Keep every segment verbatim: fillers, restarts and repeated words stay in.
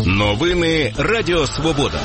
Новини Радіо Свобода.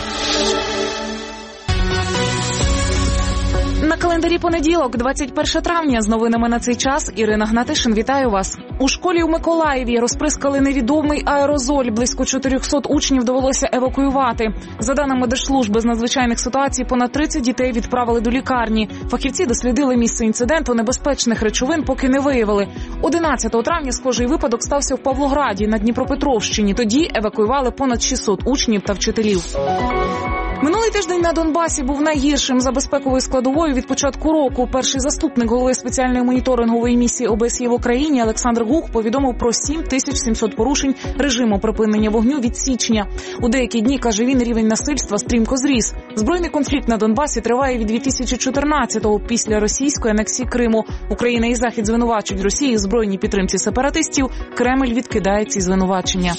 На календарі понеділок, двадцять перше травня. З новинами на цей час Ірина Гнатишин. Вітаю вас. У школі у Миколаєві розприскали невідомий аерозоль. Близько чотирьохсот учнів довелося евакуювати. За даними Держслужби з надзвичайних ситуацій, понад тридцять дітей відправили до лікарні. Фахівці дослідили місце інциденту, небезпечних речовин поки не виявили. одинадцятого травня схожий випадок стався в Павлограді на Дніпропетровщині. Тоді евакуювали понад шістсот учнів та вчителів. Минулий тиждень на Донбасі був найгіршим за безпековою складовою від початку року. Перший заступник голови спеціальної моніторингової місії О Б С Є в Україні Олександр Гух повідомив про сім тисяч сімсот порушень режиму припинення вогню від січня. У деякі дні, каже він, рівень насильства стрімко зріс. Збройний конфлікт на Донбасі триває від дві тисячі чотирнадцятого, після російської анексії Криму. Україна і Захід звинувачують Росію в збройній підтримці сепаратистів. Кремль відкидає ці звинувачення.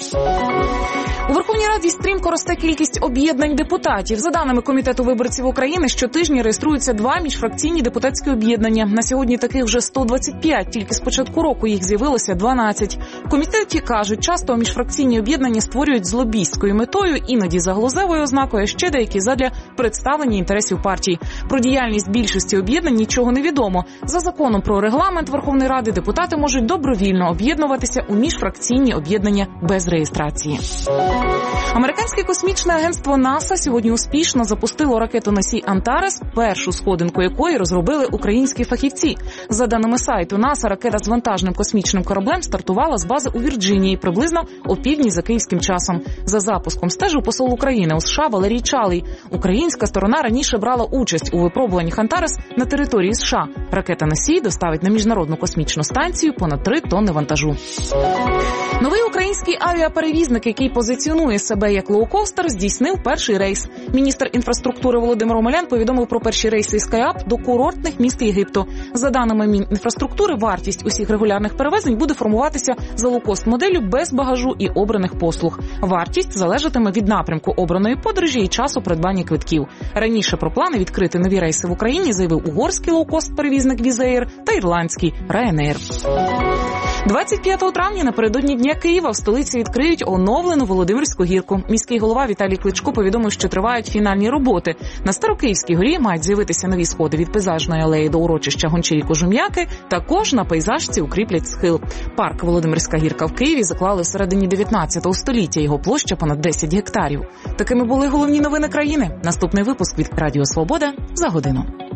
У Верховній Раді стрімко росте кількість об'єднань депутатів. За даними Комітету виборців України, щотижня реєструються два міжфракційні депутатські об'єднання. На сьогодні таких вже сто двадцять п'ять, тільки з початку року їх з'явилося дванадцять. В комітеті кажуть, часто міжфракційні об'єднання створюють з лобістською метою, іноді за галузевою ознакою, а ще деякі задля представлення інтересів партій. Про діяльність більшості об'єднань нічого не відомо. За законом про регламент Верховної Ради депутати можуть добровільно об'єднуватися у міжфракційні об'єднання без реєстрації. Американське космічне агентство НАСА сьогодні успішно запустило ракету-носій «Антарес», першу сходинку якої розробили українські фахівці. За даними сайту НАСА, ракета з вантажним космічним кораблем стартувала з бази у Вірджинії приблизно о півдні за київським часом. За запуском стежив посол України у США Валерій Чалий. Українська сторона раніше брала участь у випробуваннях «Антарес» на території США. Ракета-носій доставить на Міжнародну космічну станцію понад три тонни вантажу. Новий український авіаперевізник, який позиціонує себе як лоукостер, здійснив перший рейс. Міністр інфраструктури Володимир Омелян повідомив про перші рейси із SkyUp до курортних міст Єгипту. За даними Мінінфраструктури, вартість усіх регулярних перевезень буде формуватися за лоукост-моделлю без багажу і обраних послуг. Вартість залежатиме від напрямку обраної подорожі і часу придбання квитків. Раніше про плани відкрити нові рейси в Україні заявив угорський лоукост-перевізник Wizz Air та ірландський Ryanair. двадцять п'ятого травня напередодні Дня Києва в столиці відкриють оновлену Володимирську гірку. Міський голова Віталій Кличко повідомив, що тривають фінальні роботи. На Старокиївській горі мають з'явитися нові сходи від пейзажної алеї до урочища Гончарі Кожум'яки. Також на пейзажці укріплять схил. Парк Володимирська гірка в Києві заклали в середині дев'ятнадцятого століття. Його площа понад десять гектарів. Такими були головні новини країни. Наступний випуск від Радіо Свобода за годину.